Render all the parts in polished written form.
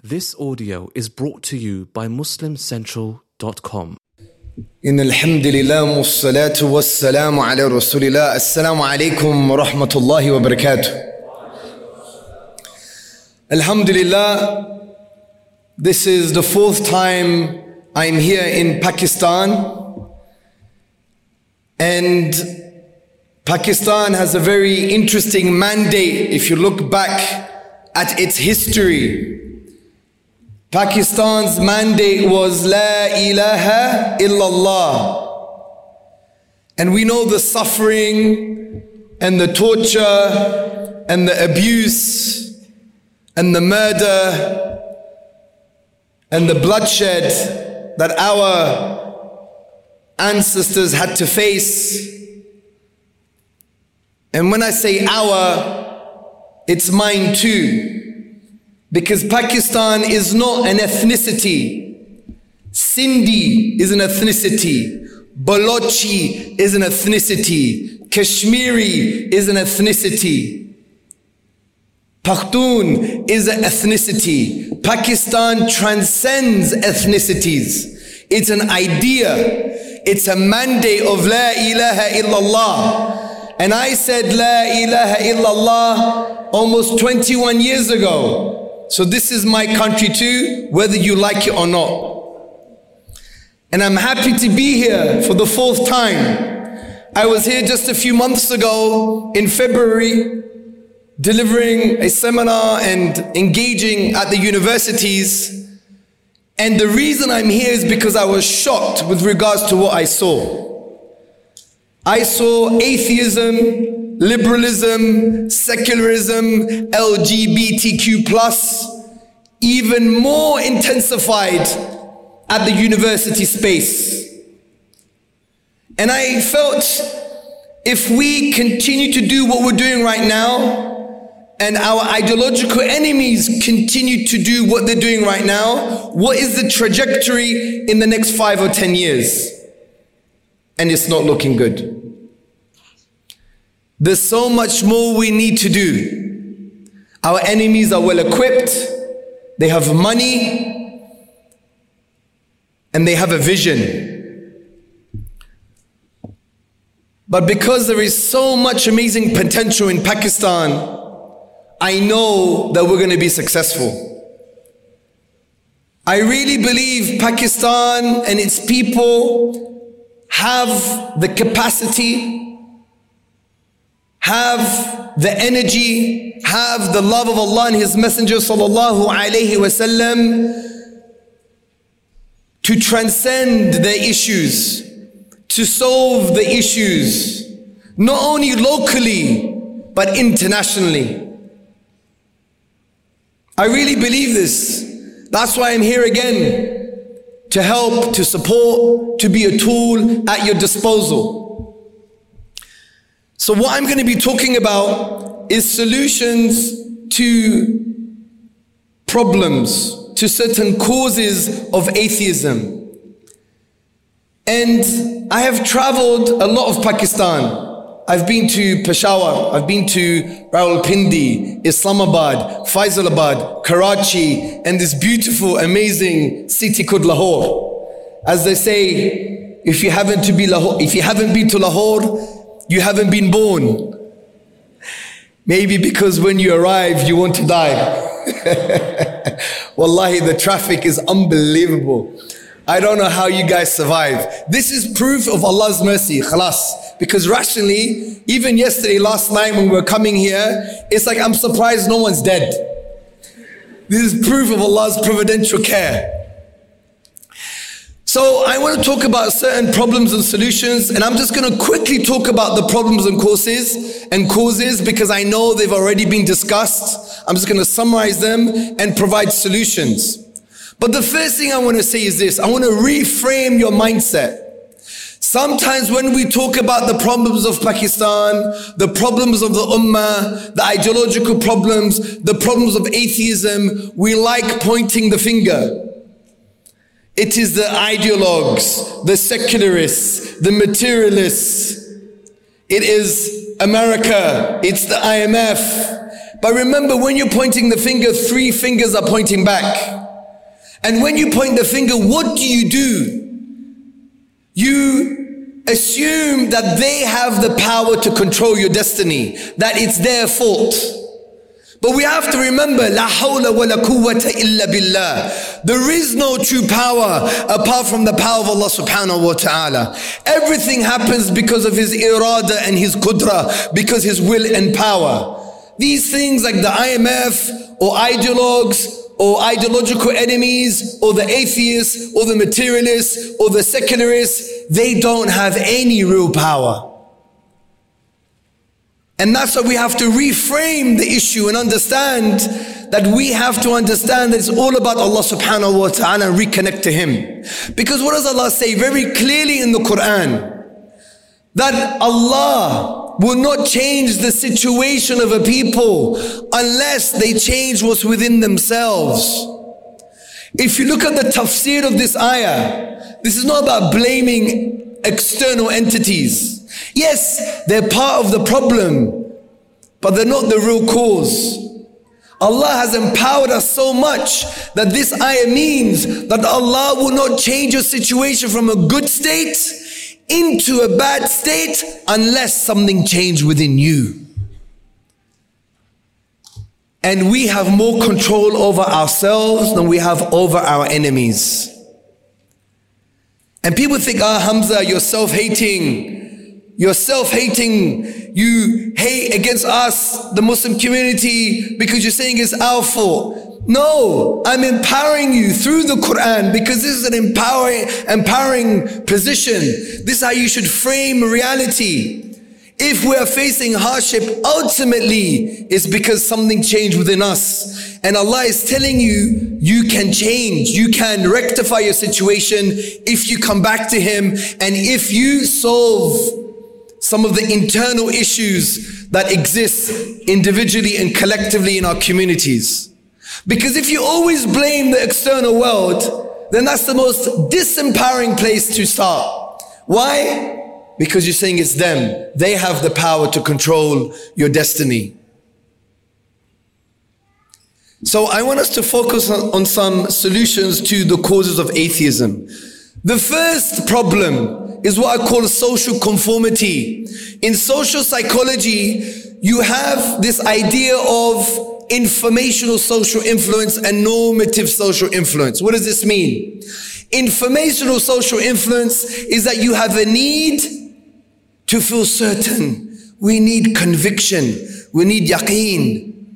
This audio is brought to you by MuslimCentral.com. إن الحمد لله والصلاة والسلام على رسول الله. السلام عليكم ورحمة الله وبركاته. Alhamdulillah, this is the fourth time I'm here in Pakistan, and Pakistan has a very interesting mandate. If you look back at its history, Pakistan's mandate was La ilaha illallah. And we know the suffering and the torture and the abuse and the murder and the bloodshed that our ancestors had to face. And when I say our, it's mine too. Because Pakistan is not an ethnicity. Sindhi is an ethnicity. Balochi is an ethnicity. Kashmiri is an ethnicity. Pakhtun is an ethnicity. Pakistan transcends ethnicities. It's an idea. It's a mandate of La ilaha illallah. And I said La ilaha illallah almost 21 years ago. So this is my country too, whether you like it or not. And I'm happy to be here for the fourth time. I was here just a few months ago in February, delivering a seminar and engaging at the universities. And the reason I'm here is because I was shocked with regards to what I saw. I saw atheism, liberalism, secularism, LGBTQ+, even more intensified at the university space. And I felt if we continue to do what we're doing right now, and our ideological enemies continue to do what they're doing right now, what is the trajectory in the next 5 or 10 years? And it's not looking good. There's so much more we need to do. Our enemies are well equipped, they have money, and they have a vision. But because there is so much amazing potential in Pakistan, I know that we're going to be successful. I really believe Pakistan and its people have the capacity, have the energy, have the love of Allah and His Messenger sallallahu alaihi wasallam to transcend their issues, to solve the issues, not only locally, but internationally. I really believe this. That's why I'm here again, to help, to support, to be a tool at your disposal. So what I'm going to be talking about is solutions to problems, to certain causes of atheism. And I have traveled a lot of Pakistan. I've been to Peshawar, I've been to Rawalpindi, Islamabad, Faisalabad, Karachi, and this beautiful, amazing city called Lahore. As they say, if you haven't been to Lahore, you haven't been born. Maybe because when you arrive, you want to die. Wallahi, the traffic is unbelievable. I don't know how you guys survive. This is proof of Allah's mercy, khalas. Because rationally, even yesterday, last night when we were coming here, it's like I'm surprised no one's dead. This is proof of Allah's providential care. So I want to talk about certain problems and solutions, and I'm just going to quickly talk about the problems and causes because I know they've already been discussed. I'm just going to summarize them and provide solutions. But the first thing I want to say is this. I want to reframe your mindset. Sometimes when we talk about the problems of Pakistan, the problems of the ummah, the ideological problems, the problems of atheism, we like pointing the finger. It is the ideologues, the secularists, the materialists. It is America, it's the IMF. But remember, when you're pointing the finger, 3 fingers are pointing back. And when you point the finger, what do? You assume that they have the power to control your destiny, that it's their fault. But we have to remember, La hawla wa la quwwata illa billah. There is no true power apart from the power of Allah subhanahu wa ta'ala. Everything happens because of His irada and His qudra, because His will and power. These things like the IMF or ideologues or ideological enemies or the atheists or the materialists or the secularists, they don't have any real power. And that's why we have to reframe the issue and understand that we have to understand that it's all about Allah subhanahu wa ta'ala and reconnect to Him. Because what does Allah say very clearly in the Quran? That Allah will not change the situation of a people unless they change what's within themselves. If you look at the tafsir of this ayah, this is not about blaming external entities. Yes, they're part of the problem, but they're not the real cause. Allah has empowered us so much that this ayah means that Allah will not change your situation from a good state into a bad state unless something changed within you. And we have more control over ourselves than we have over our enemies. And people think, Hamza, you're self-hating. You're self-hating. You hate against us, the Muslim community, because you're saying it's our fault. No, I'm empowering you through the Quran because this is an empowering position. This is how you should frame reality. If we are facing hardship, ultimately it's because something changed within us. And Allah is telling you, you can change. You can rectify your situation if you come back to Him and if you solve some of the internal issues that exist individually and collectively in our communities. Because if you always blame the external world, then that's the most disempowering place to start. Why? Because you're saying it's them. They have the power to control your destiny. So I want us to focus on some solutions to the causes of atheism. The first problem is what I call social conformity. In social psychology, you have this idea of informational social influence and normative social influence. What does this mean? Informational social influence is that you have a need to feel certain. We need conviction. We need yaqeen.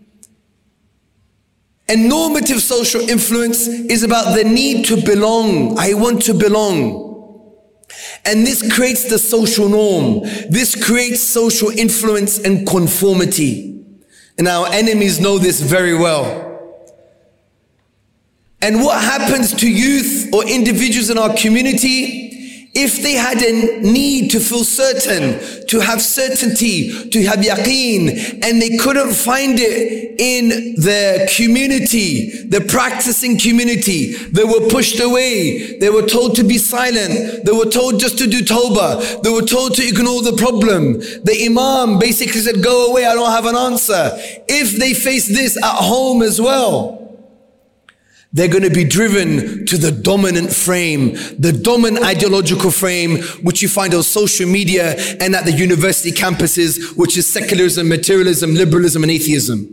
And normative social influence is about the need to belong. I want to belong. And this creates the social norm. This creates social influence and conformity. And our enemies know this very well. And what happens to youth or individuals in our community if they had a need to feel certain, to have certainty, to have yaqeen, and they couldn't find it in their community, the practicing community? They were pushed away. They were told to be silent. They were told just to do tawbah. They were told to ignore the problem. The imam basically said, go away, I don't have an answer. If they face this at home as well, they're going to be driven to the dominant frame, the dominant ideological frame, which you find on social media and at the university campuses, which is secularism, materialism, liberalism, and atheism.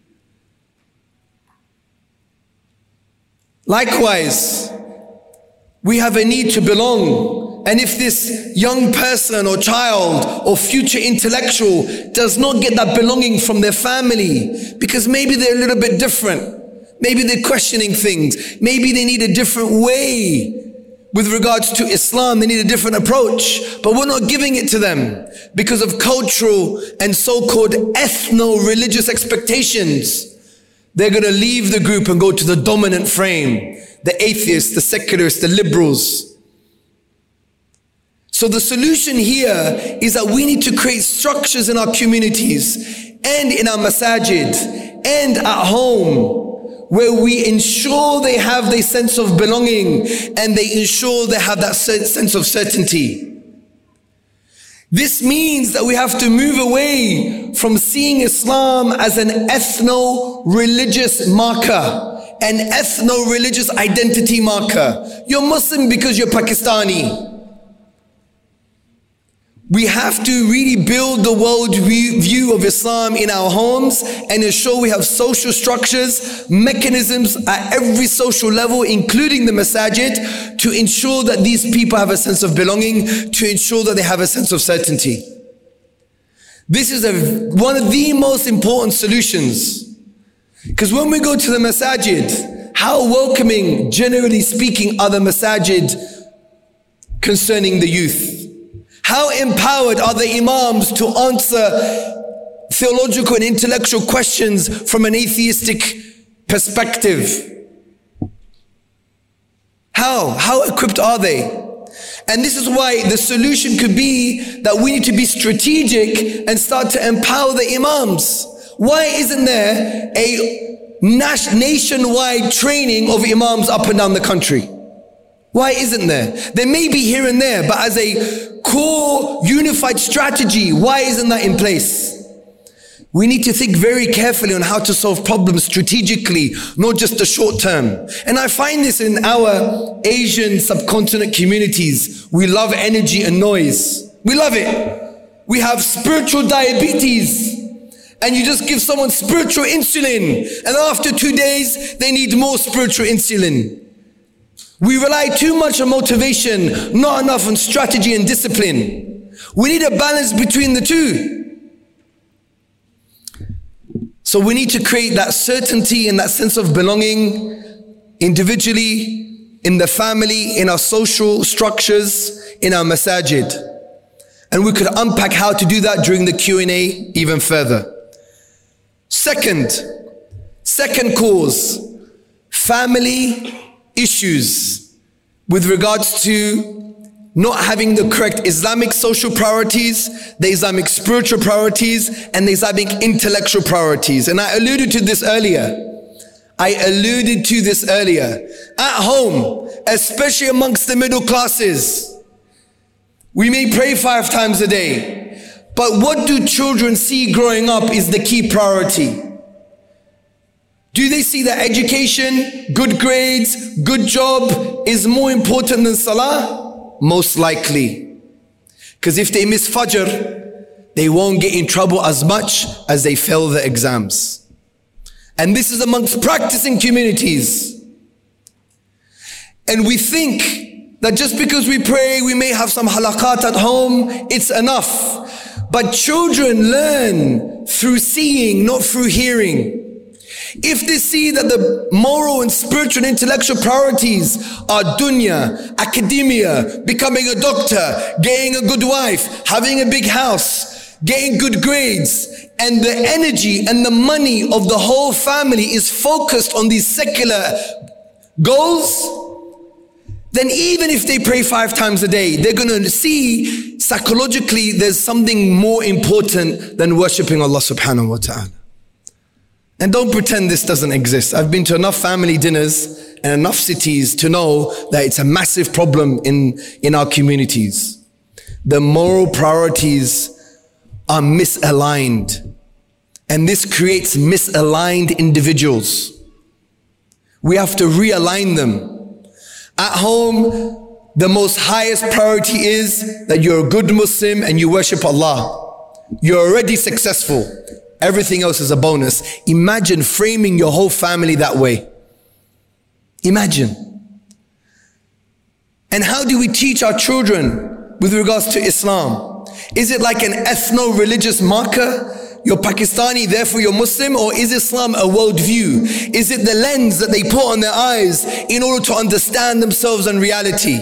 Likewise, we have a need to belong. And if this young person or child or future intellectual does not get that belonging from their family, because maybe they're a little bit different, maybe they're questioning things, maybe they need a different way with regards to Islam, they need a different approach, but we're not giving it to them because of cultural and so-called ethno-religious expectations. They're going to leave the group and go to the dominant frame, the atheists, the secularists, the liberals. So the solution here is that we need to create structures in our communities and in our masajid and at home where we ensure they have the sense of belonging and they ensure they have that sense of certainty. This means that we have to move away from seeing Islam as an ethno-religious marker, an ethno-religious identity marker. You're Muslim because you're Pakistani. We have to really build the world view of Islam in our homes and ensure we have social structures, mechanisms at every social level, including the masajid, to ensure that these people have a sense of belonging, to ensure that they have a sense of certainty. This is one of the most important solutions. Because when we go to the masajid, how welcoming, generally speaking, are the masajid concerning the youth? How empowered are the imams to answer theological and intellectual questions from an atheistic perspective? How equipped are they? And this is why the solution could be that we need to be strategic and start to empower the imams. Why isn't there a nationwide training of imams up and down the country? Why isn't there? There may be here and there, but as a core unified strategy, why isn't that in place? We need to think very carefully on how to solve problems strategically, not just the short term. And I find this in our Asian subcontinent communities. We love energy and noise. We love it. We have spiritual diabetes. And you just give someone spiritual insulin, and after 2 days, they need more spiritual insulin. We rely too much on motivation, not enough on strategy and discipline. We need a balance between the two. So we need to create that certainty and that sense of belonging individually, in the family, in our social structures, in our masajid. And we could unpack how to do that during the Q&A even further. Second cause, family issues with regards to not having the correct Islamic social priorities, the Islamic spiritual priorities, and the Islamic intellectual priorities. And I alluded to this earlier. At home, especially amongst the middle classes, we may pray 5 times a day, but what do children see growing up is the key priority? Do they see that education, good grades, good job is more important than salah? Most likely. Because if they miss Fajr, they won't get in trouble as much as they fail the exams. And this is amongst practicing communities. And we think that just because we pray, we may have some halaqat at home, it's enough. But children learn through seeing, not through hearing. If they see that the moral and spiritual and intellectual priorities are dunya, academia, becoming a doctor, getting a good wife, having a big house, getting good grades, and the energy and the money of the whole family is focused on these secular goals, then even if they pray 5 times a day, they're going to see psychologically there's something more important than worshipping Allah subhanahu wa ta'ala. And don't pretend this doesn't exist. I've been to enough family dinners and enough cities to know that it's a massive problem in our communities. The moral priorities are misaligned. And this creates misaligned individuals. We have to realign them. At home, the most highest priority is that you're a good Muslim and you worship Allah. You're already successful. Everything else is a bonus. Imagine framing your whole family that way. Imagine. And how do we teach our children with regards to Islam? Is it like an ethno-religious marker? You're Pakistani, therefore you're Muslim? Or is Islam a worldview? Is it the lens that they put on their eyes in order to understand themselves and reality?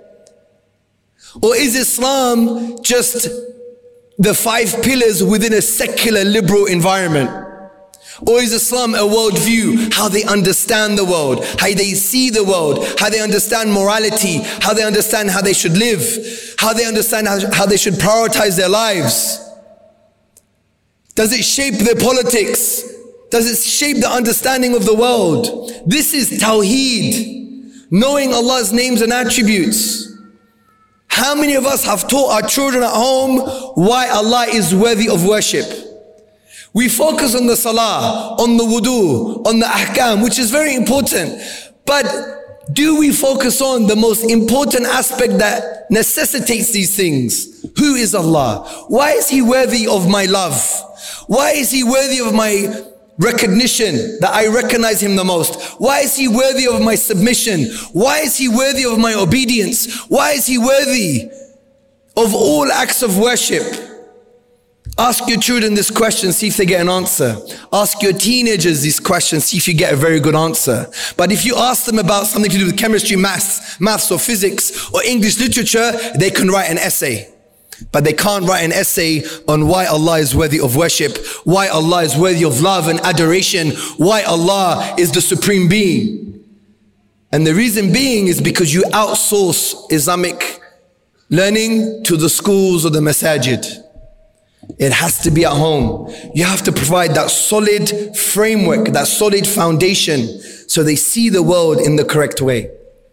Or is Islam just the 5 pillars within a secular liberal environment? Or is Islam a worldview, how they understand the world, how they see the world, how they understand morality, how they understand how they should live, how they understand how they should prioritize their lives? Does it shape their politics? Does it shape the understanding of the world? This is Tawheed, knowing Allah's names and attributes. How many of us have taught our children at home why Allah is worthy of worship? We focus on the salah, on the wudu, on the ahkam, which is very important. But do we focus on the most important aspect that necessitates these things? Who is Allah? Why is He worthy of my love? Why is He worthy of my recognition, that I recognize Him the most? Why is He worthy of my submission? Why is He worthy of my obedience? Why is He worthy of all acts of worship? Ask your children this question, see if they get an answer. Ask your teenagers these questions, see if you get a very good answer. But if you ask them about something to do with chemistry, maths or physics or English literature, they can write an essay. But they can't write an essay on why Allah is worthy of worship, why Allah is worthy of love and adoration, why Allah is the supreme being. And the reason being is because you outsource Islamic learning to the schools or the masajid. It has to be at home. You have to provide that solid framework, that solid foundation, so they see the world in the correct way.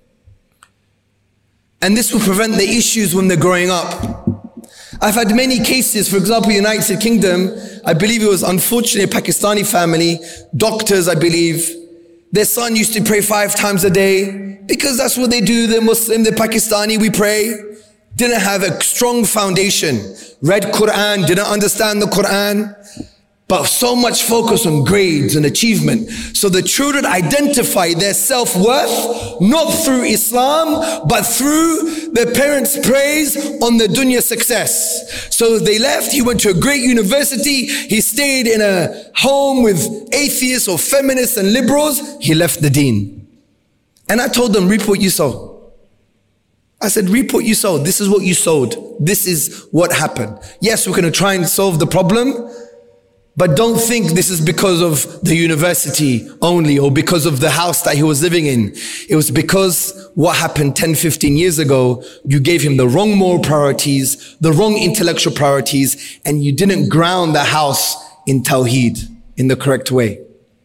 And this will prevent the issues when they're growing up. I've had many cases, for example, United Kingdom, I believe it was unfortunately a Pakistani family, doctors I believe, their son used to pray 5 times a day, because that's what they do, they're Muslim, they're Pakistani, we pray. Didn't have a strong foundation, read Quran, didn't understand the Quran, but so much focus on grades and achievement. So the children identify their self-worth not through Islam, but through their parents' praise on the dunya success. So they left, he went to a great university, he stayed in a home with atheists or feminists and liberals, he left the deen. And I told them, reap what you sow. I said, reap what you sowed. This is what you sowed. This is what happened. Yes, we're going to try and solve the problem, but don't think this is because of the university only or because of the house that he was living in. It was because what happened 10, 15 years ago, you gave him the wrong moral priorities, the wrong intellectual priorities, and you didn't ground the house in Tawheed in the correct way.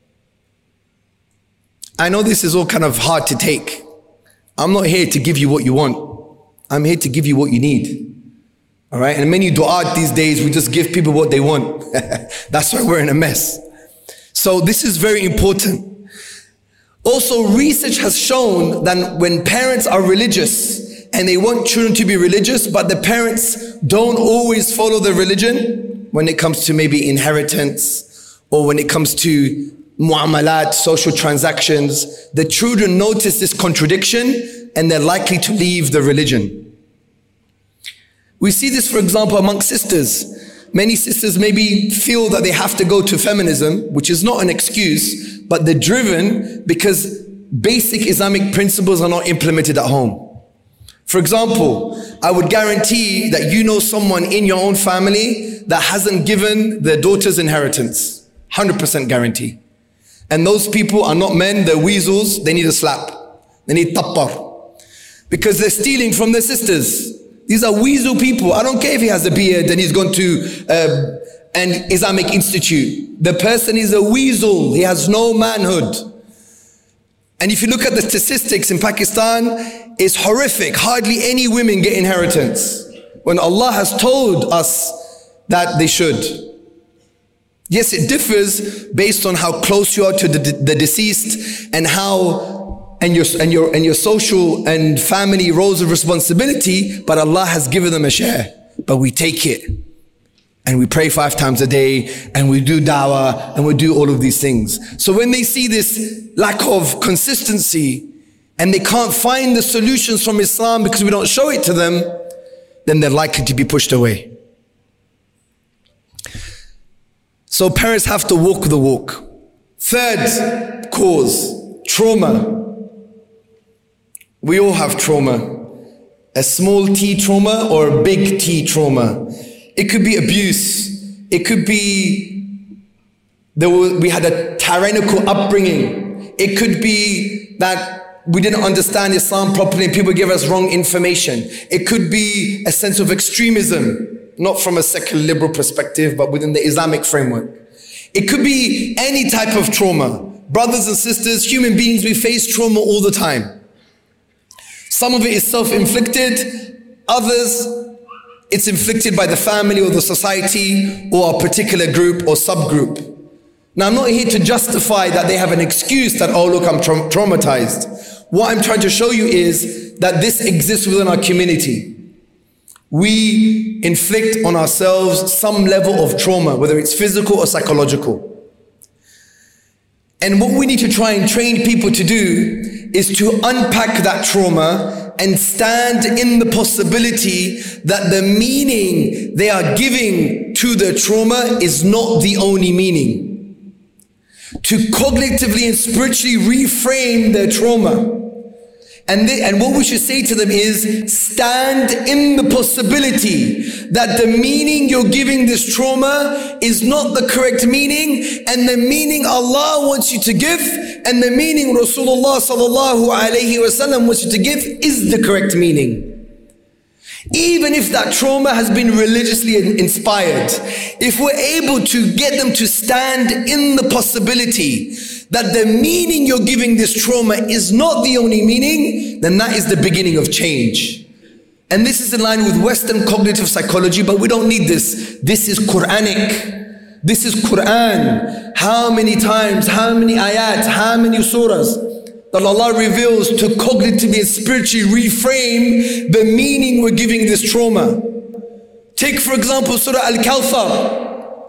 I know this is all kind of hard to take. I'm not here to give you what you want. I'm here to give you what you need. All right? And many du'at these days, we just give people what they want. That's why we're in a mess. So this is very important. Also, research has shown that when parents are religious and they want children to be religious, but the parents don't always follow the religion when it comes to maybe inheritance or when it comes to mu'amalat, social transactions, the children notice this contradiction and they're likely to leave the religion. We see this, for example, amongst sisters. Many sisters maybe feel that they have to go to feminism, which is not an excuse, but they're driven because basic Islamic principles are not implemented at home. For example, I would guarantee that you know someone in your own family that hasn't given their daughter's inheritance. 100% guarantee. And those people are not men, they're weasels, they need a slap. They need tappar. Because they're stealing from their sisters. These are weasel people. I don't care if he has a beard and he's gone to an Islamic institute. The person is a weasel. He has no manhood. And if you look at the statistics in Pakistan, it's horrific. Hardly any women get inheritance, when Allah has told us that they should. Yes, it differs based on how close you are to the deceased and how and your social and family roles of responsibility, but Allah has given them a share. But we take it and we pray 5 times a day and we do da'wah and we do all of these things. So when they see this lack of consistency and they can't find the solutions from Islam because we don't show it to them, then they're likely to be pushed away. So parents have to walk the walk. Third cause, trauma. We all have trauma. A small t trauma or a big T trauma. It could be abuse. It could be we had a tyrannical upbringing. It could be that we didn't understand Islam properly and people gave us wrong information. It could be a sense of extremism, not from a secular liberal perspective, but within the Islamic framework. It could be any type of trauma. Brothers and sisters, human beings, we face trauma all the time. Some of it is self-inflicted, Others, it's inflicted by the family or the society or a particular group or subgroup. Now, I'm not here to justify that they have an excuse that, oh look, I'm traumatized. What I'm trying to show you is that this exists within our community. We inflict on ourselves some level of trauma, whether it's physical or psychological. And what we need to try and train people to do is to unpack that trauma and stand in the possibility that the meaning they are giving to the trauma is not the only meaning. To cognitively and spiritually reframe their trauma. And what we should say to them is, stand in the possibility that the meaning you're giving this trauma is not the correct meaning, and the meaning Allah wants you to give, and the meaning Rasulullah sallallahu alayhi wasallam wants you to give is the correct meaning. Even if that trauma has been religiously inspired, if we're able to get them to stand in the possibility that the meaning you're giving this trauma is not the only meaning, then that is the beginning of change. And this is in line with Western cognitive psychology, but we don't need this. This is Quranic. This is Quran. How many times, how many ayat, how many surahs that Allah reveals to cognitively and spiritually reframe the meaning we're giving this trauma. Take for example Surah Al-Kawthar.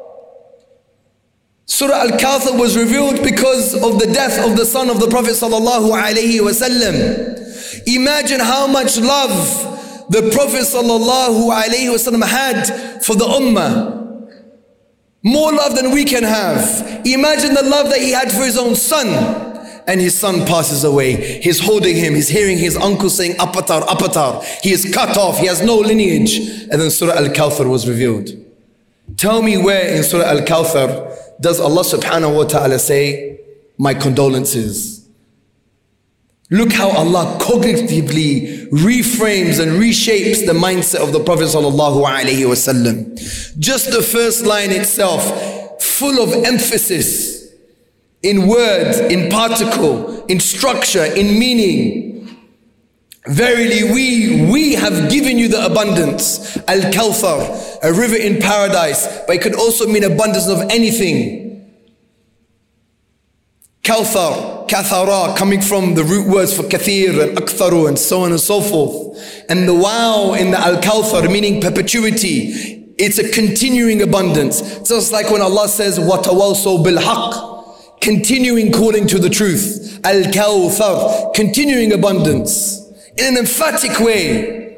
Surah Al-Kawthar was revealed because of the death of the son of the Prophet sallallahu alaihi wasallam. Imagine how much love the Prophet sallallahu alaihi wasallam had for the ummah. More love than we can have. Imagine the love that he had for his own son. And his son passes away. He's holding him. He's hearing his uncle saying, Apatar, Apatar. He is cut off. He has no lineage. And then Surah Al-Kawthar was revealed. Tell me where in Surah Al-Kawthar does Allah subhanahu wa ta'ala say, my condolences. Look how Allah cognitively reframes and reshapes the mindset of the Prophet sallallahu alaihi wasallam. Just the first line itself, full of emphasis. In words, in particle, in structure, in meaning. Verily we have given you the abundance. Al-Kawthar, a river in paradise, but it could also mean abundance of anything. Kawthar, kathara, coming from the root words for kathir and aktharu and so on and so forth. And the wow in the Al-Kawthar, meaning perpetuity. It's a continuing abundance. Just like when Allah says, وَتَوَوْصَوْا بِالْحَقِّ, continuing calling to the truth. Al-Kawthar, continuing abundance in an emphatic way.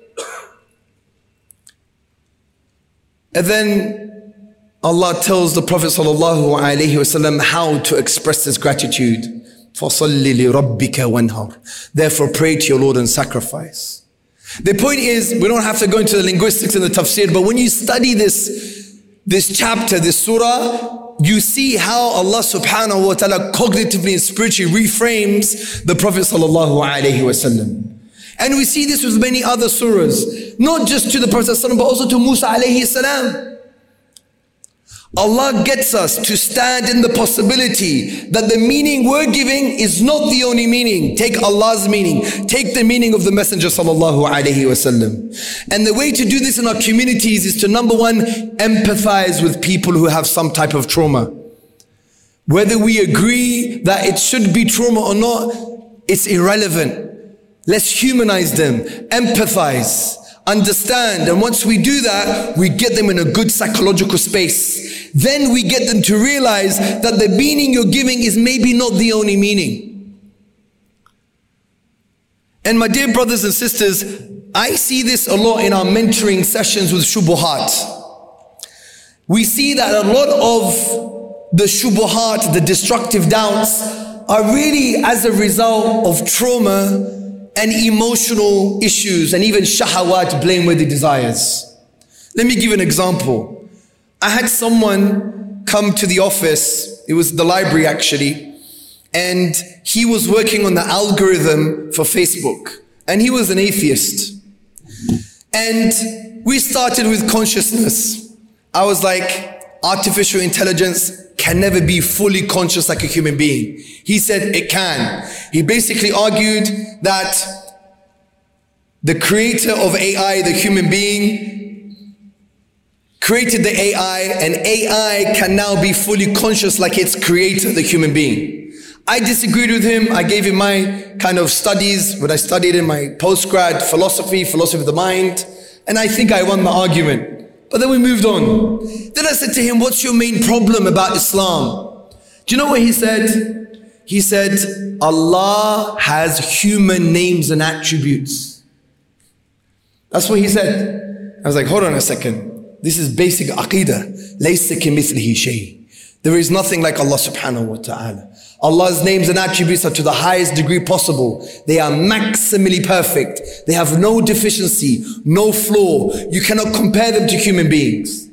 And then Allah tells the Prophet sallallahu alaihi wasallam how to express this gratitude. فَصَلِّ لِرَبِّكَ وَانْهَرْ, therefore pray to your Lord and sacrifice. The point is, we don't have to go into the linguistics and the tafsir, but when you study this chapter, this surah, you see how Allah subhanahu wa ta'ala cognitively and spiritually reframes the Prophet sallallahu alaihi wasallam. And we see this with many other surahs, not just to the Prophet sallallahu alaihi wasallam, but also to Musa alayhi salam. Allah gets us to stand in the possibility that the meaning we're giving is not the only meaning. Take Allah's meaning. Take the meaning of the Messenger sallallahu alaihi wasallam. And the way to do this in our communities is to, number one, empathize with people who have some type of trauma. Whether we agree that it should be trauma or not, it's irrelevant. Let's humanize them, empathize, understand. And once we do that, we get them in a good psychological space. Then we get them to realize that the meaning you're giving is maybe not the only meaning. And my dear brothers and sisters, I see this a lot in our mentoring sessions with shubuhat. We see that a lot of the shubuhat, the destructive doubts, are really as a result of trauma and emotional issues and even shahawat, blameworthy desires. Let me give an example. I had someone come to the office, it was the library actually, and he was working on the algorithm for Facebook, and he was an atheist. And we started with consciousness. I was like, artificial intelligence can never be fully conscious like a human being. He said it can. He basically argued that the creator of AI, the human being, created the AI, and AI can now be fully conscious like its creator, the human being. I disagreed with him. I gave him my kind of studies, what I studied in my postgrad, philosophy of the mind, and I think I won the argument. But then we moved on. Then I said to him, what's your main problem about Islam? Do you know what he said? He said, Allah has human names and attributes. That's what he said. I was like, hold on a second. This is basic aqidah. لَيْسَ كَمِثْلِهِ شَيْءٍ. There is nothing like Allah subhanahu wa ta'ala. Allah's names and attributes are to the highest degree possible. They are maximally perfect. They have no deficiency, no flaw. You cannot compare them to human beings.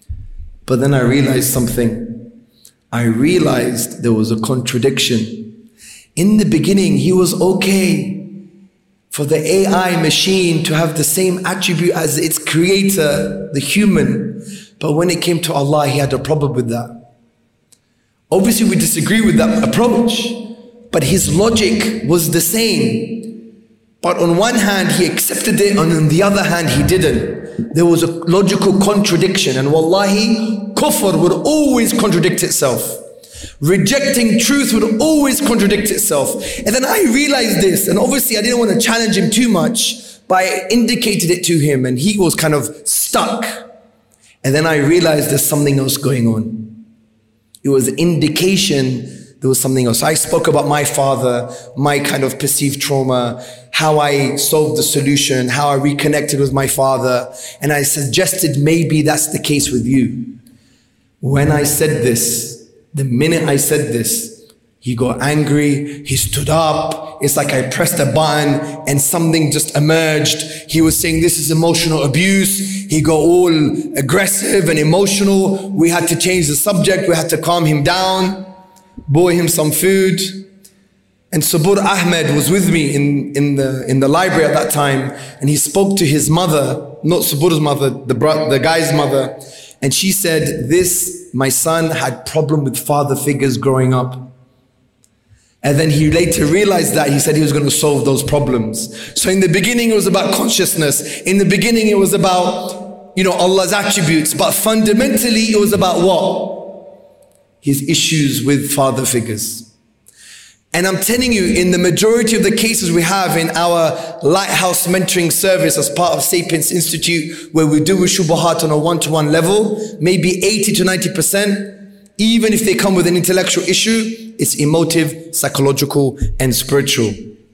But then I realized something. I realized there was a contradiction. In the beginning, he was okay for the AI machine to have the same attribute as its creator, the human. But when it came to Allah, he had a problem with that. Obviously, we disagree with that approach, but his logic was the same. But on one hand, he accepted it, and on the other hand, he didn't. There was a logical contradiction, and wallahi, kufr would always contradict itself. Rejecting truth would always contradict itself. And then I realized this, and obviously I didn't want to challenge him too much, but I indicated it to him, and he was kind of stuck. And then I realized there's something else going on. It was an indication there was something else. I spoke about my father, my kind of perceived trauma, how I solved the solution, how I reconnected with my father, and I suggested maybe that's the case with you. When I said this, the minute I said this, he got angry, he stood up, it's like I pressed a button and something just emerged. He was saying this is emotional abuse. He got all aggressive and emotional. We had to change the subject, we had to calm him down, bought him some food. And Sabur Ahmed was with me in the library at that time, and he spoke to his mother, not Sabur's mother, the guy's mother, and she said, my son had problem with father figures growing up. And then he later realized that he said he was going to solve those problems. So in the beginning, it was about consciousness. In the beginning, it was about, Allah's attributes. But fundamentally, it was about what? His issues with father figures. And I'm telling you, in the majority of the cases we have in our Lighthouse Mentoring Service as part of Sapiens Institute, where we deal with shubuhat on a one-to-one level, maybe 80 to 90%, even if they come with an intellectual issue, it's emotive, psychological, and spiritual.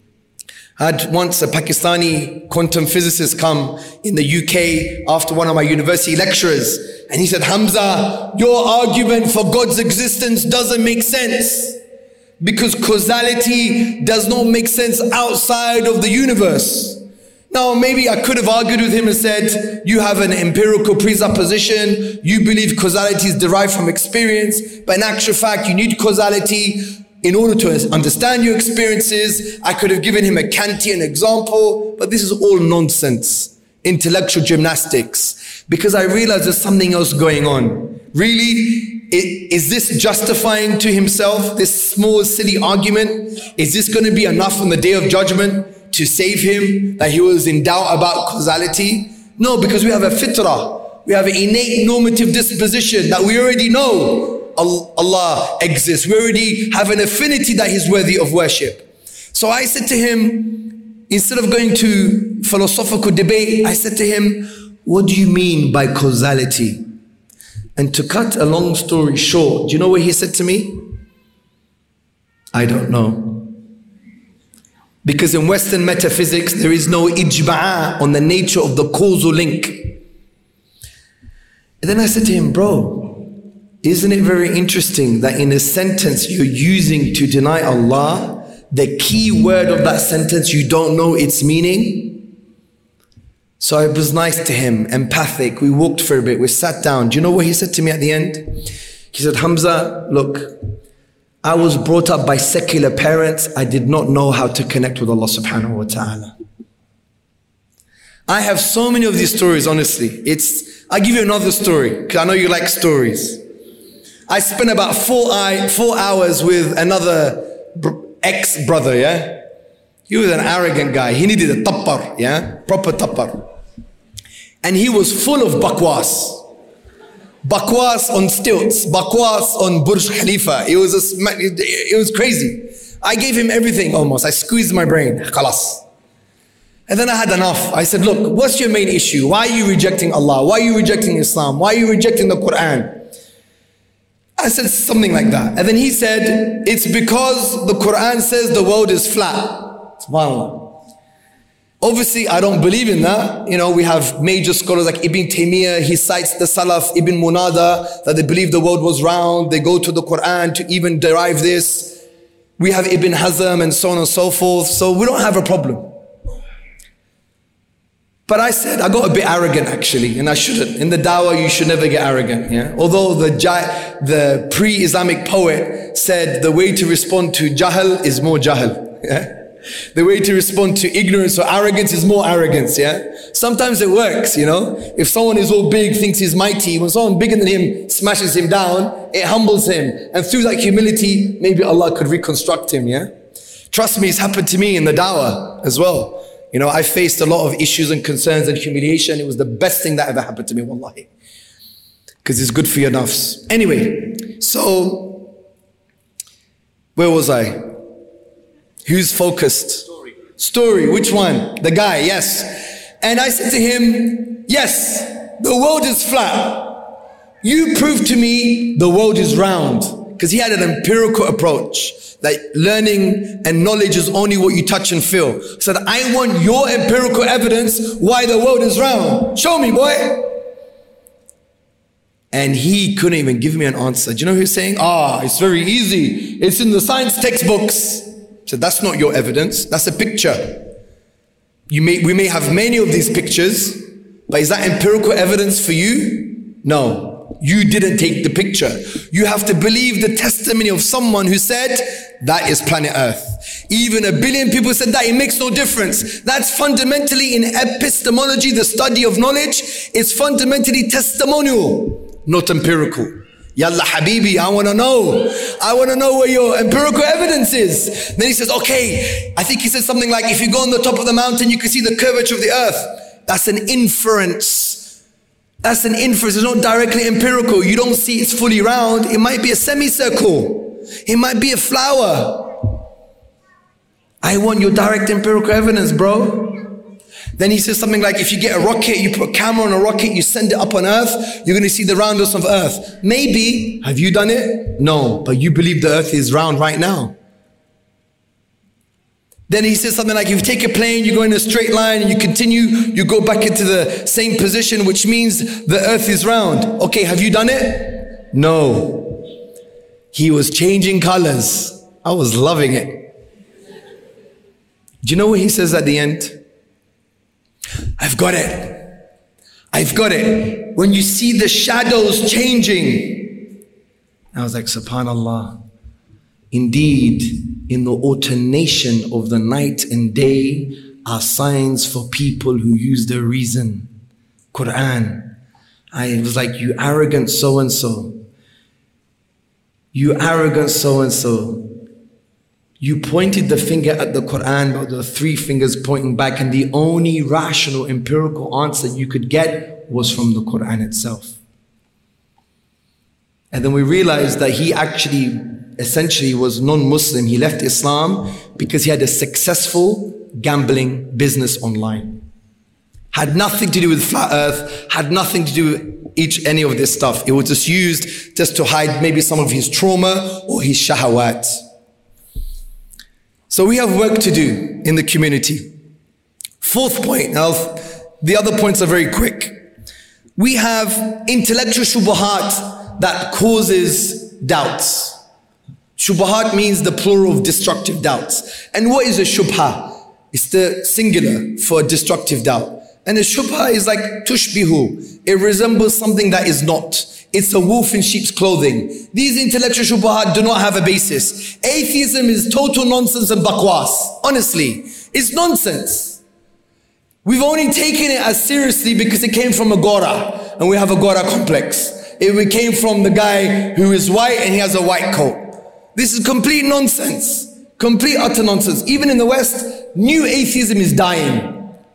I had once a Pakistani quantum physicist come in the UK after one of my university lecturers, and he said, Hamza, your argument for God's existence doesn't make sense, because causality does not make sense outside of the universe. Now, maybe I could have argued with him and said, you have an empirical presupposition, you believe causality is derived from experience, but in actual fact, you need causality in order to understand your experiences. I could have given him a Kantian example, but this is all nonsense, intellectual gymnastics, because I realized there's something else going on. Really, is this justifying to himself, this small, silly argument? Is this going to be enough on the day of judgment to save him, that he was in doubt about causality? No, because we have a fitrah. We have an innate normative disposition that we already know Allah exists. We already have an affinity that He's worthy of worship. So I said to him, instead of going to philosophical debate, I said to him, what do you mean by causality? And to cut a long story short, do you know what he said to me? I don't know. Because in Western metaphysics, there is no ijma'a on the nature of the causal link. And then I said to him, bro, isn't it very interesting that in a sentence you're using to deny Allah, the key word of that sentence, you don't know its meaning? So I was nice to him, empathic. We walked for a bit, we sat down. Do you know what he said to me at the end? He said, Hamza, look, I was brought up by secular parents. I did not know how to connect with Allah subhanahu wa ta'ala. I have so many of these stories, honestly. I'll give you another story, because I know you like stories. I spent about 4 hours with another ex-brother, yeah? He was an arrogant guy. He needed a tappar, yeah? Proper tappar. And he was full of bakwas. Bakwas on stilts, bakwas on Burj Khalifa. It was crazy. I gave him everything almost. I squeezed my brain. Khalas. And then I had enough. I said, look, what's your main issue? Why are you rejecting Allah? Why are you rejecting Islam? Why are you rejecting the Quran? I said something like that. And then he said, it's because the Quran says the world is flat. SubhanAllah. Obviously, I don't believe in that. You know, we have major scholars like Ibn Taymiyyah. He cites the Salaf, Ibn Munada, that they believe the world was round. They go to the Quran to even derive this. We have Ibn Hazm and so on and so forth. So we don't have a problem. But I said, I got a bit arrogant actually, and I shouldn't. In the dawah, you should never get arrogant. Yeah. Although the pre-Islamic poet said the way to respond to jahl is more jahl. Yeah. The way to respond to ignorance or arrogance is more arrogance, yeah? Sometimes it works, you know? If someone is all big, thinks he's mighty, when someone bigger than him smashes him down, it humbles him. And through that humility, maybe Allah could reconstruct him, yeah? Trust me, it's happened to me in the dawah as well. You know, I faced a lot of issues and concerns and humiliation. It was the best thing that ever happened to me, wallahi. Because it's good for your nafs. Anyway, so, where was I? Who's focused? Story. Which one? The guy, yes. And I said to him, yes, the world is flat. You prove to me the world is round. Because he had an empirical approach. That learning and knowledge is only what you touch and feel. So that I want your empirical evidence why the world is round. Show me, boy. And he couldn't even give me an answer. Do you know who he's saying? It's very easy. It's in the science textbooks. So that's not your evidence, that's a picture. We may have many of these pictures, but is that empirical evidence for you? No, you didn't take the picture. You have to believe the testimony of someone who said, that is planet Earth. Even 1 billion people said that, it makes no difference. That's fundamentally in epistemology, the study of knowledge, it's fundamentally testimonial, not empirical. Yalla habibi, I want to know. I want to know where your empirical evidence is. Then he says, okay, I think he said something like, if you go on the top of the mountain, you can see the curvature of the earth. That's an inference. That's an inference. It's not directly empirical. You don't see it's fully round. It might be a semicircle. It might be a flower. I want your direct empirical evidence, bro. Then he says something like, if you get a rocket, you put a camera on a rocket, you send it up on earth, you're going to see the roundness of earth. Maybe. Have you done it? No. But you believe the earth is round right now. Then he says something like, if you take a plane, you go in a straight line and you continue, you go back into the same position, which means the earth is round. Okay, have you done it? No. He was changing colors. I was loving it. Do you know what he says at the end? I've got it. I've got it. When you see the shadows changing. I was like, subhanallah. Indeed, in the alternation of the night and day are signs for people who use their reason. Quran. I was like, you arrogant so-and-so. You arrogant so-and-so. You pointed the finger at the Quran, but the 3 fingers pointing back, and the only rational, empirical answer you could get was from the Quran itself. And then we realized that he actually, essentially was non-Muslim. He left Islam because he had a successful gambling business online. Had nothing to do with flat earth, had nothing to do with any of this stuff. It was just used just to hide maybe some of his trauma or his shahawat. So we have work to do in the community. 4th point, now the other points are very quick. We have intellectual shubuhat that causes doubts. Shubuhat means the plural of destructive doubts. And what is a shubha? It's the singular for destructive doubt. And a shubha is like tushbihu. It resembles something that is not. It's a wolf in sheep's clothing. These intellectual shubuhat do not have a basis. Atheism is total nonsense and bakwas. Honestly, it's nonsense. We've only taken it as seriously because it came from a Gora, and we have a Gora complex. It came from the guy who is white and he has a white coat. This is complete nonsense. Complete utter nonsense. Even in the West, new atheism is dying.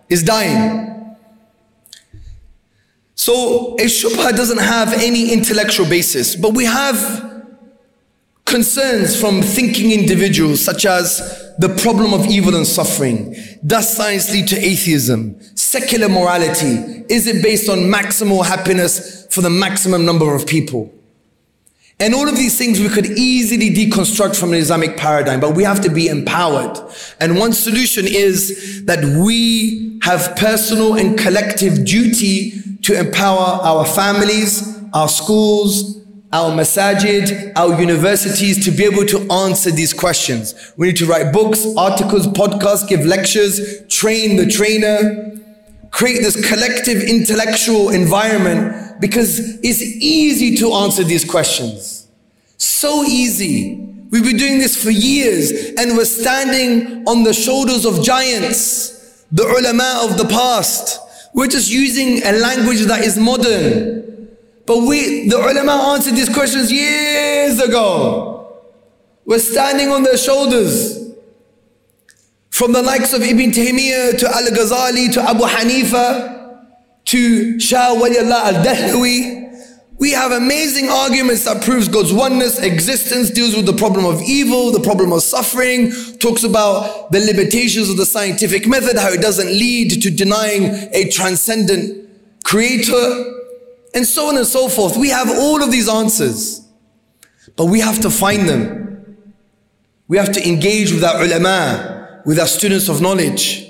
So a shubha doesn't have any intellectual basis, but we have concerns from thinking individuals, such as the problem of evil and suffering. Does science lead to atheism? Secular morality, is it based on maximal happiness for the maximum number of people? And all of these things we could easily deconstruct from an Islamic paradigm, but we have to be empowered. And one solution is that we have personal and collective duty to empower our families, our schools, our masajid, our universities to be able to answer these questions. We need to write books, articles, podcasts, give lectures, train the trainer, create this collective intellectual environment, because it's easy to answer these questions. So easy. We've been doing this for years, and we're standing on the shoulders of giants, the ulama of the past. We're just using a language that is modern. But the ulama answered these questions years ago. We're standing on their shoulders. From the likes of Ibn Taymiyyah to Al-Ghazali to Abu Hanifa to Shah Waliullah Al-Dahlawi. We have amazing arguments that proves God's oneness, existence, deals with the problem of evil, the problem of suffering, talks about the limitations of the scientific method, how it doesn't lead to denying a transcendent creator, and so on and so forth. We have all of these answers, but we have to find them. We have to engage with our ulama, with our students of knowledge.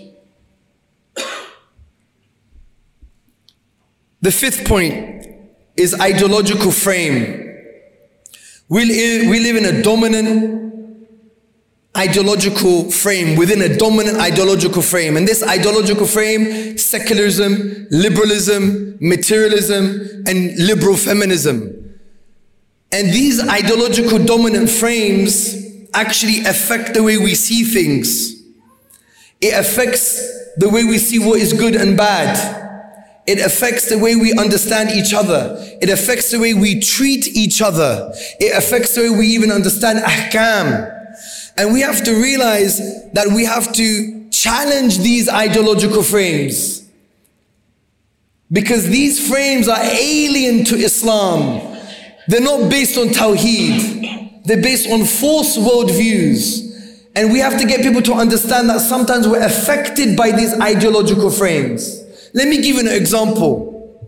The fifth point is ideological frame. We live in a dominant ideological frame, within a dominant ideological frame. And this ideological frame, secularism, liberalism, materialism, and liberal feminism. And these ideological dominant frames actually affect the way we see things. It affects the way we see what is good and bad. It affects the way we understand each other. It affects the way we treat each other. It affects the way we even understand ahkam. And we have to realize that we have to challenge these ideological frames, because these frames are alien to Islam. They're not based on Tawheed. They're based on false worldviews. And we have to get people to understand that sometimes we're affected by these ideological frames. Let me give you an example.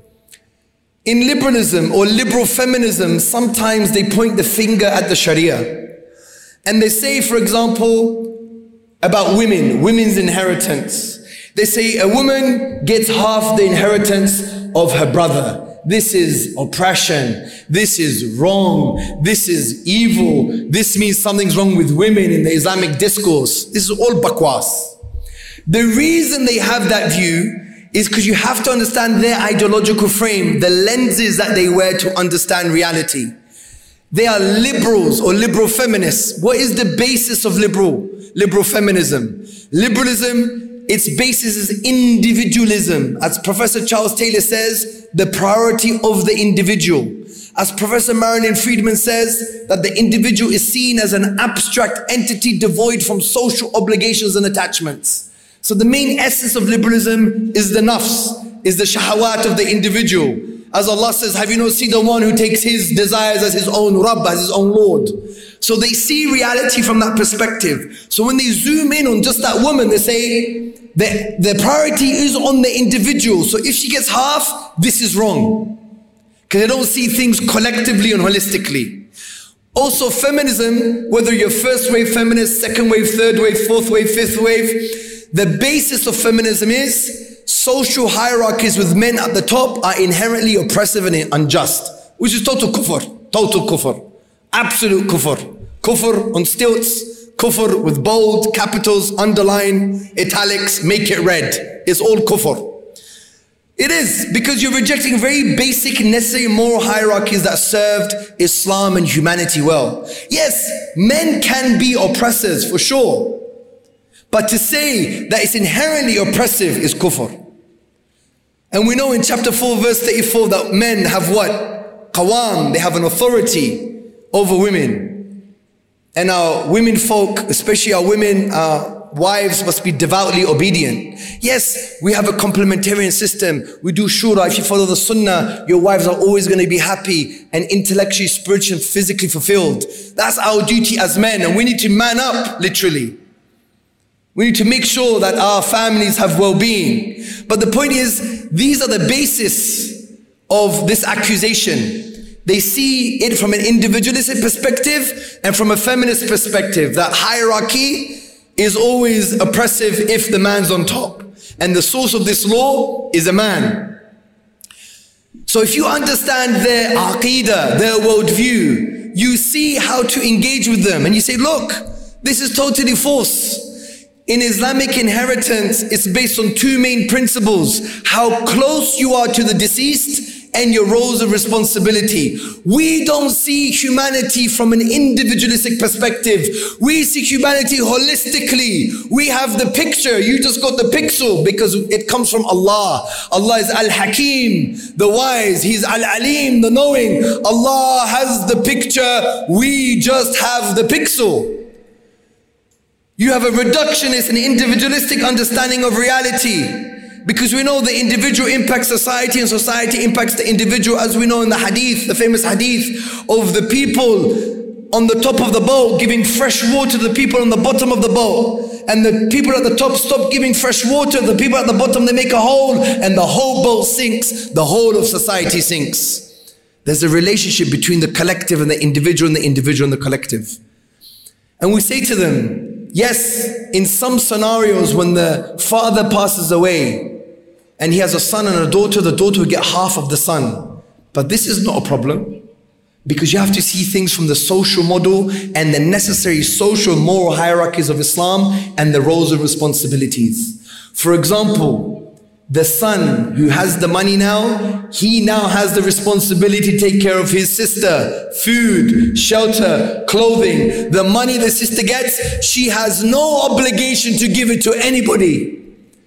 In liberalism or liberal feminism, sometimes they point the finger at the Sharia. And they say, for example, about women's inheritance. They say a woman gets half the inheritance of her brother. This is oppression. This is wrong. This is evil. This means something's wrong with women in the Islamic discourse. This is all bakwas. The reason they have that view is because you have to understand their ideological frame, the lenses that they wear to understand reality. They are liberals or liberal feminists. What is the basis of liberal feminism? Liberalism, its basis is individualism. As Professor Charles Taylor says, the priority of the individual. As Professor Marilyn Friedman says, that the individual is seen as an abstract entity devoid from social obligations and attachments. So the main essence of liberalism is the nafs, is the shahawat of the individual. As Allah says, have you not seen the one who takes his desires as his own Rabb, as his own Lord? So they see reality from that perspective. So when they zoom in on just that woman, they say the priority is on the individual. So if she gets half, this is wrong. Because they don't see things collectively and holistically. Also feminism, whether you're first wave feminist, second wave, third wave, fourth wave, fifth wave, the basis of feminism is social hierarchies with men at the top are inherently oppressive and unjust, which is total kufr, absolute kufr on stilts, kufr with bold capitals, underline, italics, make it red. It's all kufr. It is, because you're rejecting very basic, necessary moral hierarchies that served Islam and humanity well. Yes, men can be oppressors for sure. But to say that it's inherently oppressive is kufr. And we know in chapter 4 verse 34 that men have what? Qawam, they have an authority over women. and our women folk, especially our women, wives must be devoutly obedient. Yes, we have a complementarian system. We do shura. If you follow the sunnah, your wives are always going to be happy and intellectually, spiritually, and physically fulfilled. That's our duty as men, and we need to man up, literally. We need to make sure that our families have well-being. But the point is, these are the basis of this accusation. They see it from an individualistic perspective and from a feminist perspective, that hierarchy is always oppressive if the man's on top. And the source of this law is a man. So if you understand their aqidah, their worldview, you see how to engage with them. And you say, look, this is totally false. In Islamic inheritance, it's based on two main principles: how close you are to the deceased and your roles of responsibility. We don't see humanity from an individualistic perspective. We see humanity holistically. We have the picture. You just got the pixel because it comes from Allah. Allah is Al-Hakim, the wise. He's Al-Alim, the knowing. Allah has the picture. We just have the pixel. You have a reductionist and individualistic understanding of reality. Because we know the individual impacts society and society impacts the individual, as we know in the hadith, the famous hadith of the people on the top of the boat giving fresh water to the people on the bottom of the boat. And the people at the top stop giving fresh water. The people at the bottom, they make a hole, and the whole boat sinks. The whole of society sinks. There's a relationship between the collective and the individual and the individual and the collective. And we say to them, yes, in some scenarios when the father passes away and he has a son and a daughter, the daughter will get half of the son. But this is not a problem, because you have to see things from the social model and the necessary social moral hierarchies of Islam and the roles and responsibilities. For example, the son who has the money now, he now has the responsibility to take care of his sister, food, shelter, clothing. The money the sister gets, she has no obligation to give it to anybody.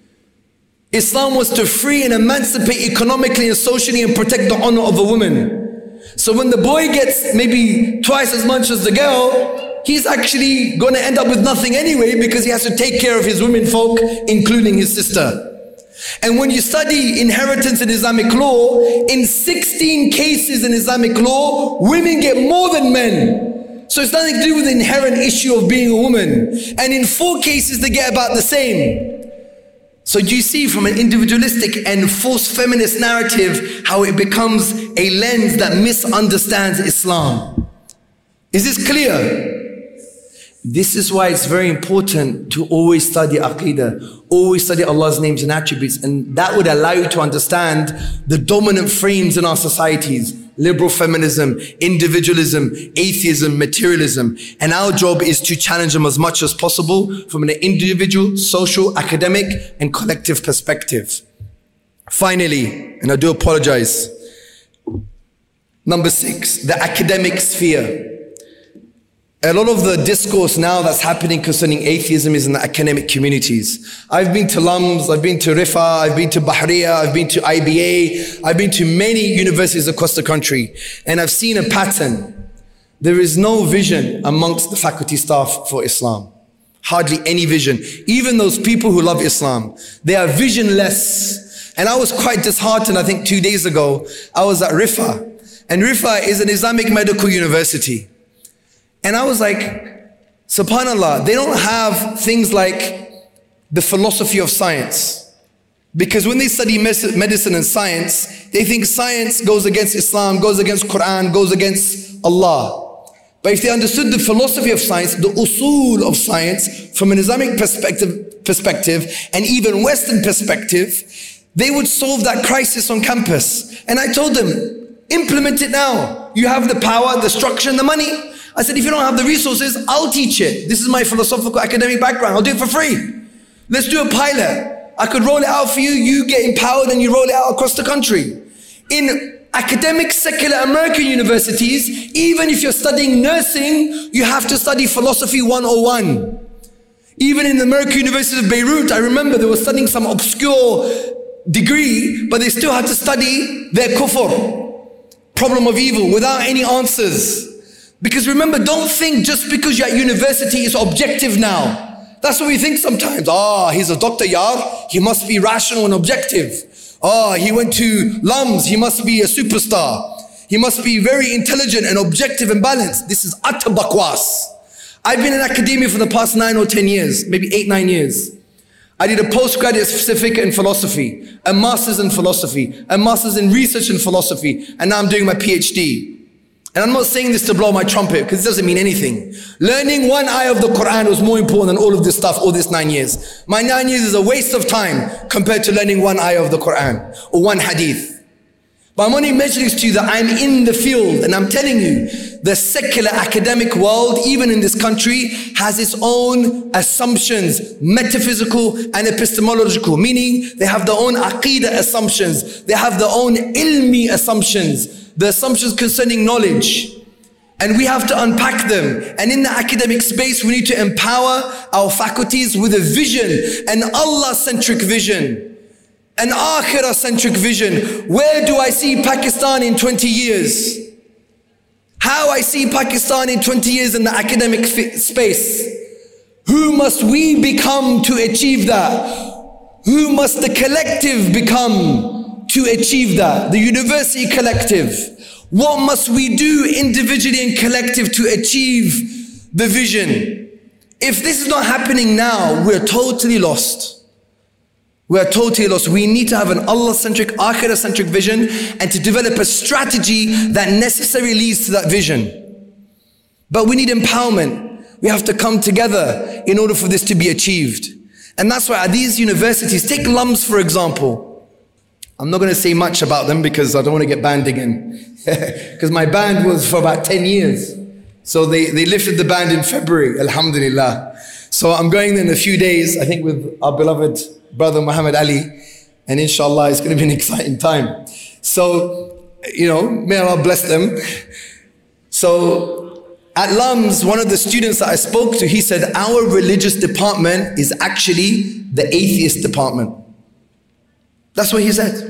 Islam was to free and emancipate economically and socially and protect the honor of a woman. So when the boy gets maybe twice as much as the girl, he's actually going to end up with nothing anyway, because he has to take care of his women folk, including his sister. And when you study inheritance in Islamic law, in 16 cases in Islamic law, women get more than men. So it's nothing to do with the inherent issue of being a woman. And in 4 cases, they get about the same. So do you see from an individualistic and false feminist narrative how it becomes a lens that misunderstands Islam? Is this clear? This is why it's very important to always study Aqidah, always study Allah's names and attributes, and that would allow you to understand the dominant frames in our societies: liberal feminism, individualism, atheism, materialism. And our job is to challenge them as much as possible from an individual, social, academic, and collective perspective. Finally, and I do apologize, number 6, the academic sphere. A lot of the discourse now that's happening concerning atheism is in the academic communities. I've been to LUMS, I've been to Rifa, I've been to Bahriya, I've been to IBA, I've been to many universities across the country, and I've seen a pattern. There is no vision amongst the faculty staff for Islam. Hardly any vision. Even those people who love Islam, they are visionless. And I was quite disheartened, I think 2 days ago, I was at Rifa. And Rifa is an Islamic medical university. And I was like, subhanAllah, they don't have things like the philosophy of science. Because when they study medicine and science, they think science goes against Islam, goes against Quran, goes against Allah. But if they understood the philosophy of science, the usul of science, from an Islamic perspective and even Western perspective, they would solve that crisis on campus. And I told them, implement it now. You have the power, the structure, and the money. I said, if you don't have the resources, I'll teach it. This is my philosophical academic background. I'll do it for free. Let's do a pilot. I could roll it out for you. You get empowered and you roll it out across the country. In academic secular American universities, even if you're studying nursing, you have to study philosophy 101. Even in the American University of Beirut, I remember they were studying some obscure degree, but they still had to study their kufr, problem of evil, without any answers. Because remember, don't think just because you're at university it's objective now. That's what we think sometimes. He's a doctor, yar. He must be rational and objective. He went to LUMS. He must be a superstar. He must be very intelligent and objective and balanced. This is utter bakwas. I've been in academia for the past 9 or 10 years, maybe 8, 9 years. I did a postgraduate certificate in philosophy, a master's in philosophy, a master's in research in philosophy, and now I'm doing my PhD. And I'm not saying this to blow my trumpet, because it doesn't mean anything. Learning one ayah of the Quran was more important than all of this stuff, all this 9 years. My 9 years is a waste of time compared to learning one ayah of the Quran, or one hadith. But I'm only mentioning this to you that I'm in the field, and I'm telling you, the secular academic world, even in this country, has its own assumptions, metaphysical and epistemological, meaning they have their own aqeedah assumptions, they have their own ilmi assumptions, the assumptions concerning knowledge. And we have to unpack them. And in the academic space, we need to empower our faculties with a vision, an Allah-centric vision, an akhirah-centric vision. Where do I see Pakistan in 20 years? How I see Pakistan in 20 years in the academic space. Who must we become to achieve that? Who must the collective become to achieve that? The university collective. What must we do individually and collective to achieve the vision? If this is not happening now, we're totally lost. We are totally lost. We need to have an Allah-centric, akhirah-centric vision and to develop a strategy that necessarily leads to that vision. But we need empowerment. We have to come together in order for this to be achieved. And that's why at these universities, take LUMS for example. I'm not going to say much about them because I don't want to get banned again. Because my ban was for about 10 years. So they lifted the ban in February, alhamdulillah. So I'm going there in a few days, I think with our beloved brother Muhammad Ali, and inshallah it's going to be an exciting time. So, may Allah bless them. So at LUMS, one of the students that I spoke to, he said, our religious department is actually the atheist department. That's what he said.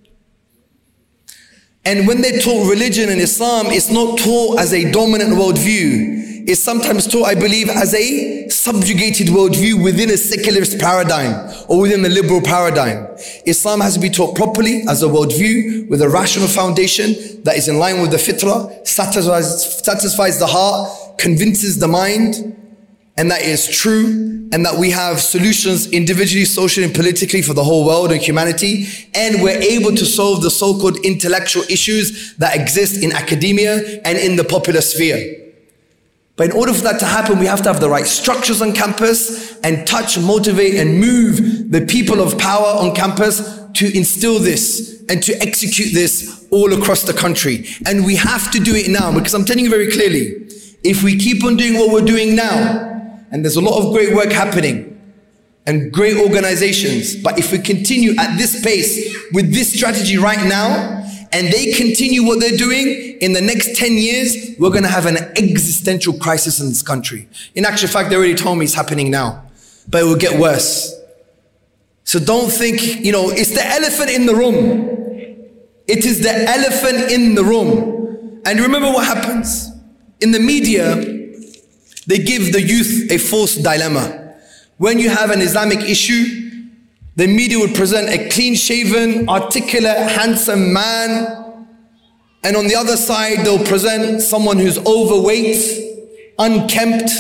And when they taught religion in Islam, it's not taught as a dominant worldview. It's sometimes taught, I believe, as a subjugated worldview within a secularist paradigm or within the liberal paradigm. Islam has to be taught properly as a worldview with a rational foundation that is in line with the fitrah, satisfies the heart, convinces the mind, and that is true, and that we have solutions individually, socially, and politically for the whole world and humanity, and we're able to solve the so-called intellectual issues that exist in academia and in the popular sphere. But in order for that to happen, we have to have the right structures on campus and touch, motivate, and move the people of power on campus to instill this and to execute this all across the country. And we have to do it now, because I'm telling you very clearly, if we keep on doing what we're doing now, and there's a lot of great work happening and great organizations, but if we continue at this pace with this strategy right now, and they continue what they're doing, in the next 10 years, we're going to have an existential crisis in this country. In actual fact, they already told me it's happening now, but it will get worse. So don't think, it's the elephant in the room. It is the elephant in the room. And remember what happens. In the media, they give the youth a false dilemma. When you have an Islamic issue, the media would present a clean-shaven, articulate, handsome man. And on the other side, they'll present someone who's overweight, unkempt,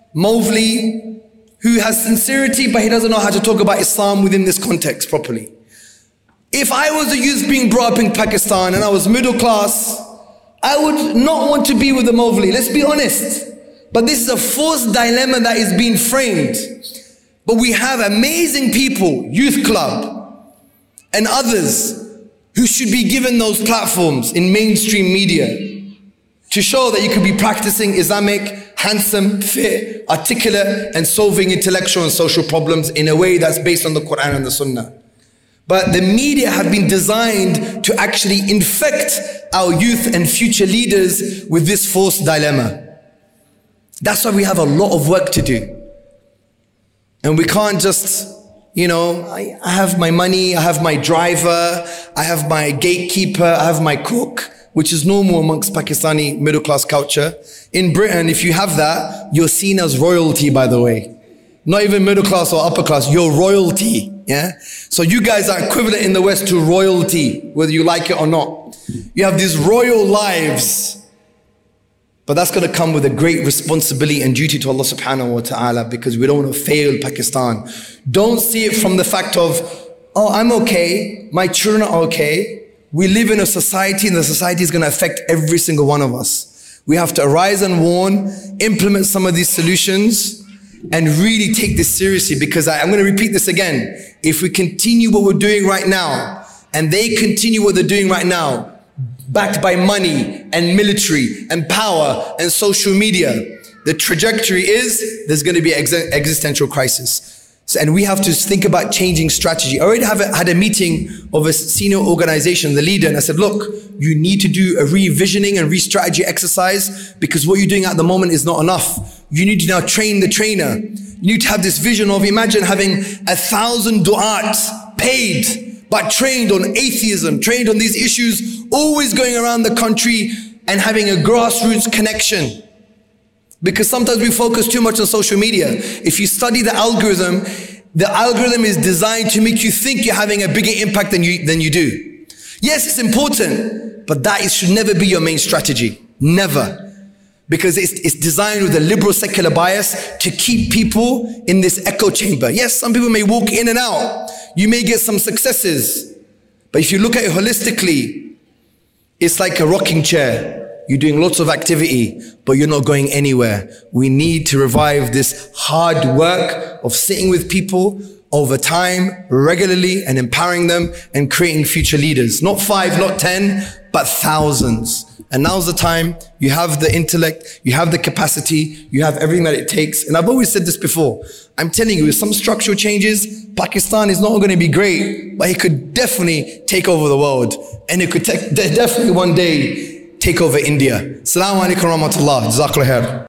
Mowgli, who has sincerity, but he doesn't know how to talk about Islam within this context properly. If I was a youth being brought up in Pakistan and I was middle class, I would not want to be with the Mowgli. Let's be honest. But this is a false dilemma that is being framed. But we have amazing people, Youth Club and others, who should be given those platforms in mainstream media to show that you could be practicing Islamic, handsome, fit, articulate, and solving intellectual and social problems in a way that's based on the Quran and the Sunnah. But the media have been designed to actually infect our youth and future leaders with this false dilemma. That's why we have a lot of work to do. And we can't just, I have my money, I have my driver, I have my gatekeeper, I have my cook. which is normal amongst Pakistani middle class culture. In Britain, if you have that, you're seen as royalty, by the way. Not even middle class or upper class, you're royalty. Yeah? So you guys are equivalent in the West to royalty, whether you like it or not. You have these royal lives. But that's going to come with a great responsibility and duty to Allah subhanahu wa ta'ala, because we don't want to fail Pakistan. Don't see it from the fact of, oh, I'm okay, my children are okay. We live in a society, and the society is going to affect every single one of us. We have to arise and warn, implement some of these solutions, and really take this seriously, because I'm going to repeat this again. If we continue what we're doing right now, and they continue what they're doing right now, backed by money and military and power and social media, the trajectory is there's going to be an existential crisis. So, and we have to think about changing strategy. I already had a meeting of a senior organization, the leader, and I said, look, you need to do a revisioning and re-strategy exercise, because what you're doing at the moment is not enough. You need to now train the trainer. You need to have this vision of, imagine having 1,000 du'at paid, but trained on atheism, trained on these issues, always going around the country and having a grassroots connection. Because sometimes we focus too much on social media. If you study the algorithm is designed to make you think you're having a bigger impact than you do. Yes, it's important, but that should never be your main strategy. Never. Because it's designed with a liberal secular bias to keep people in this echo chamber. Yes, some people may walk in and out. You may get some successes. But if you look at it holistically, it's like a rocking chair. You're doing lots of activity, but you're not going anywhere. We need to revive this hard work of sitting with people over time, regularly, and empowering them and creating future leaders. Not 5, not 10, but thousands. And now's the time. You have the intellect, you have the capacity, you have everything that it takes. And I've always said this before. I'm telling you, with some structural changes, Pakistan is not going to be great, but it could definitely take over the world. And it could definitely one day take over India. Assalamu alaikum wa rahmatullah. Jazakallah khair.